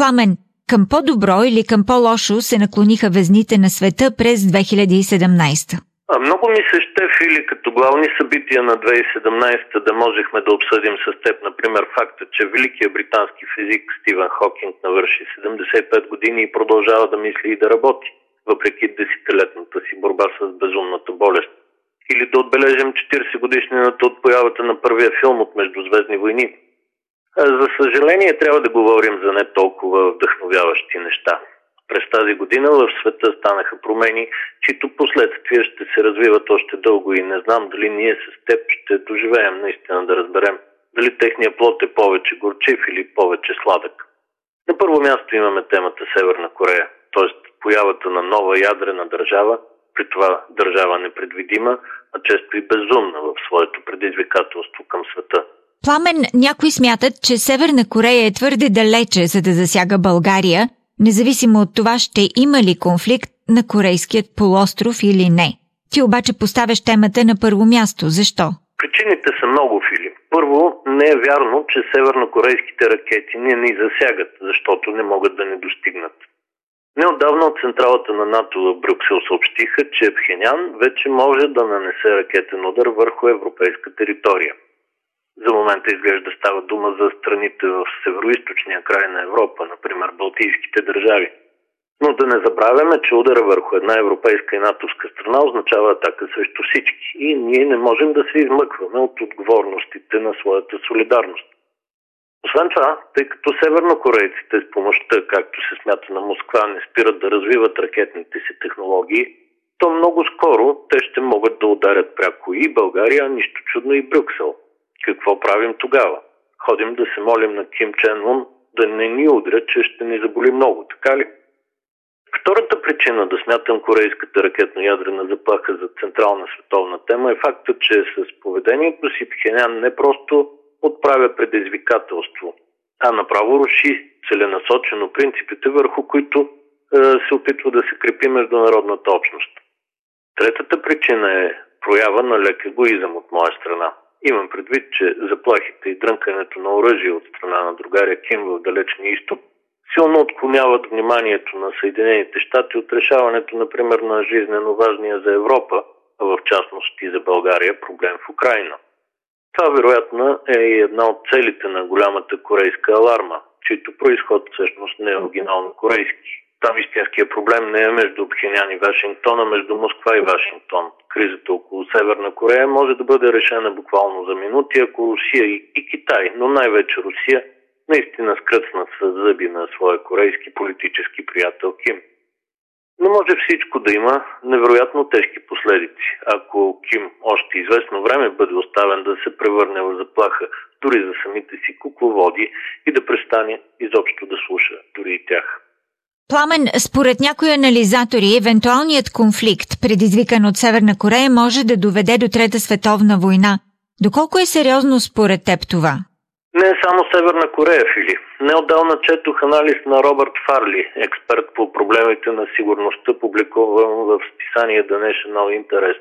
Пламен, към по-добро или към по-лошо се наклониха везните на света през 2017? Много ми се ще, Фили, като главни събития на 2017 да можехме да обсъдим с теб, например, факта, че великият британски физик Стивън Хокинг навърши 75 години и продължава да мисли и да работи, въпреки десетилетната си борба с безумната болест. Или да отбележим 40 годишнината от появата на първия филм от Междузвездни войни. За съжаление, трябва да говорим за не толкова вдъхновяващи неща. През тази година в света станаха промени, чието последствия ще се развиват още дълго и не знам дали ние с теб ще доживеем наистина да разберем дали техният плод е повече горчив или повече сладък. На първо място имаме темата Северна Корея, т.е. появата на нова ядрена държава, при това държава непредвидима, а често и безумна в своето предизвикателство към света. Пламен, някои смятат, че Северна Корея е твърде далече, за да засяга България, независимо от това ще има ли конфликт на Корейският полуостров или не. Ти обаче поставяш темата на първо място. Защо? Причините са много, Филип. Първо, не е вярно, че севернокорейските ракети не ни засягат, защото не могат да ни достигнат. Неотдавна от централата на НАТО в Брюксел съобщиха, че Пхенян вече може да нанесе ракетен удар върху европейска територия. За момента изглежда става дума за страните в североизточния край на Европа, например Балтийските държави. Но да не забравяме, че удара върху една европейска и натовска страна означава атака срещу всички и ние не можем да се измъкваме от отговорностите на своята солидарност. Освен това, тъй като севернокорейците с помощта, както се смята на Москва, не спират да развиват ракетните си технологии, то много скоро те ще могат да ударят пряко и България, нищо чудно и Брюксел. Какво правим тогава? Ходим да се молим на Ким Чен Ун да не ни удря, че ще ни заболи много, така ли? Втората причина да смятам корейската ракетно-ядрена заплаха за централна световна тема е фактът, че с поведението си Пхенян не просто отправя предизвикателство, а направо руши целенасочено принципите, върху които се опитва да се крепи международната общност. Третата причина е проява на лек егоизъм от моя страна. Имам предвид, че заплахите и дрънкането на оръжие от страна на другаря Ким в Далечния изток силно отклоняват вниманието на Съединените щати от решаването, например, на жизнено важния за Европа, а в частност и за България, проблем в Украйна. Това вероятно е и една от целите на голямата корейска аларма, чийто произход всъщност не е оригинално корейски. Там истинският проблем не е между Пхенян и Вашингтон, а между Москва и Вашингтон. Кризата около Северна Корея може да бъде решена буквално за минути, ако Русия и Китай, но най-вече Русия, наистина скръцнат с зъби на своя корейски политически приятел Ким. Но може всичко да има невероятно тежки последици, ако Ким още известно време бъде оставен да се превърне в заплаха дори за самите си кукловоди и да престане изобщо да слуша дори и тях. Пламен, според някои анализатори, евентуалният конфликт, предизвикан от Северна Корея, може да доведе до Трета световна война. Доколко е сериозно според теб това? Не е само Северна Корея, Фили. Неотдавна четох анализ на Робърт Фарли, експерт по проблемите на сигурността, публикуван в списание The National Interest.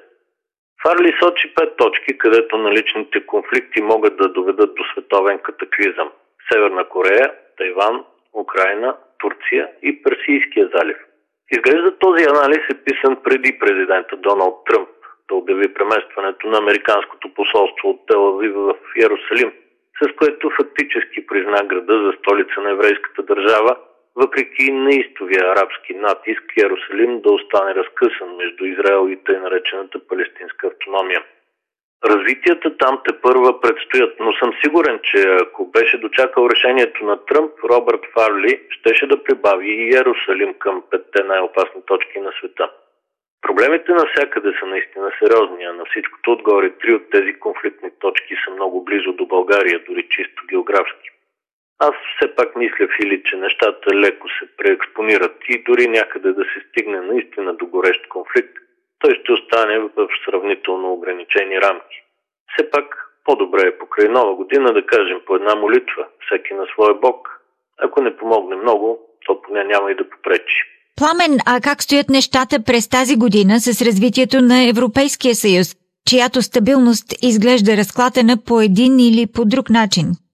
Фарли сочи 5 точки, където наличните конфликти могат да доведат до световен катаклизъм. Северна Корея, Тайван, Украйна, Турция и Персийския залив. Изглежда този анализ е писан преди президента Доналд Тръмп да обяви преместването на американското посолство от Тел Авив в Йерусалим, с което фактически призна града за столица на еврейската държава, въпреки неистовия арабски натиск Йерусалим да остане разкъсан между Израел и тъй наречената палестинска автономия. Развитията там тепърва предстоят, но съм сигурен, че ако беше дочакал решението на Тръмп, Робърт Фарли щеше да прибави и Йерусалим към 5 най-опасни точки на света. Проблемите навсякъде са наистина сериозни, а на всичкото отгоре 3 от тези конфликтни точки са много близо до България, дори чисто географски. Аз все пак мисля, Фили, че нещата леко се преекспонират и дори някъде да се стигне наистина до горещ конфликт, той ще остане в сравнително ограничени рамки. Все пак по-добре е покрай Нова година да кажем по една молитва, всеки на своя Бог. Ако не помогне много, то поне няма и да попречи. Пламен, а как стоят нещата през тази година с развитието на Европейския съюз, чиято стабилност изглежда разклатена по един или по друг начин?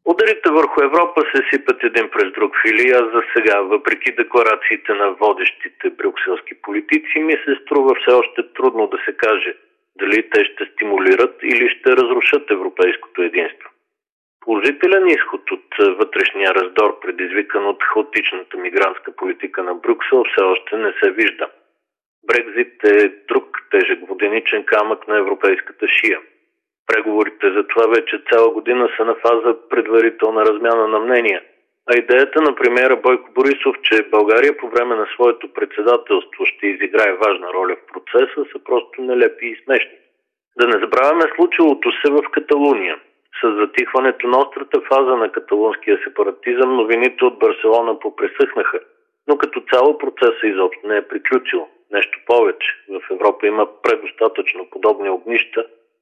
Ударите върху Европа се сипят един през друг, Фили, а за сега, въпреки декларациите на водещите брюкселски политици, ми се струва все още трудно да се каже дали те ще стимулират или ще разрушат европейското единство. Положителен изход от вътрешния раздор, предизвикан от хаотичната мигрантска политика на Брюксел, все още не се вижда. Брекзит е друг тежък воденичен камък на европейската шия. Преговорите за това вече цяла година са на фаза предварителна размяна на мнения, а идеята на премиера Бойко Борисов, че България по време на своето председателство ще изиграе важна роля в процеса, са просто нелепи и смешни. Да не забравяме случилото се в Каталуния. С затихването на острата фаза на каталунския сепаратизъм новините от Барселона попресъхнаха, но като цяло процесът изобщо не е приключил. Нещо повече, в Европа има предостатъчно подобни огнища,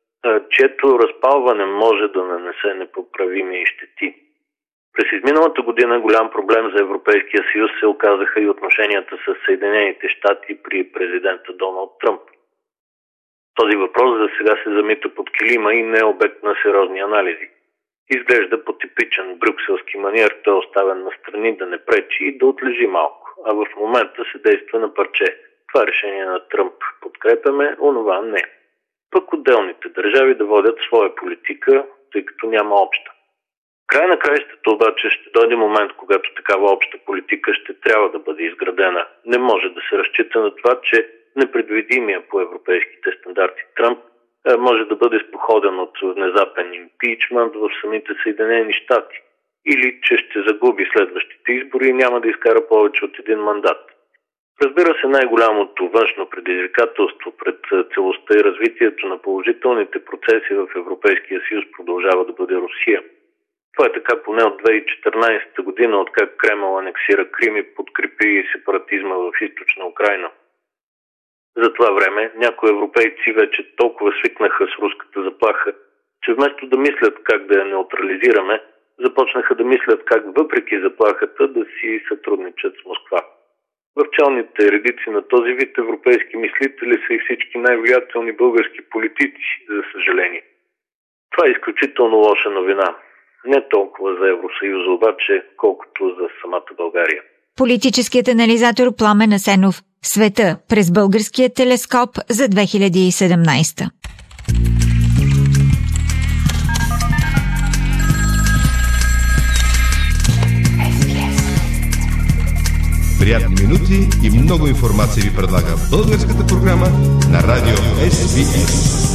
чието разпалване може да нанесе непоправими щети. През изминалата година голям проблем за Европейския съюз се оказаха и отношенията с Съединените щати при президента Доналд Тръмп. Този въпрос за сега се замита под килима и не е обект на сериозни анализи. Изглежда по типичен брюкселски маниер, той е оставен настрани да не пречи и да отлежи малко, а в момента се действа на парче. Това решение на Тръмп подкрепяме, онова не. Пък отделните държави да водят своя политика, тъй като няма обща. Край на краищата обаче ще дойде момент, когато такава обща политика ще трябва да бъде изградена. Не може да се разчита на това, че непредвидимия по европейските стандарти Тръмп може да бъде споходен от внезапен импичмент в самите Съединени щати или че ще загуби следващите избори и няма да изкара повече от един мандат. Разбира се, най-голямото външно предизвикателство пред целостта и развитието на положителните процеси в Европейския съюз продължава да бъде Русия. Това е така поне от 2014 година, откак Кремъл анексира Крим и подкрепи сепаратизма в източна Украйна. За това време някои европейци вече толкова свикнаха с руската заплаха, че вместо да мислят как да я неутрализираме, започнаха да мислят как въпреки заплахата да си сътрудничат с Москва. В челните редици на този вид европейски мислители са и всички най-влиятелни български политици, за съжаление. Това е изключително лоша новина. Не толкова за Евросъюза обаче, колкото за самата България. Политическият анализатор Пламен Асенов. Света през българския телескоп за 2017. Приятни минути и много информация ви предлага българската програма на радио SBS.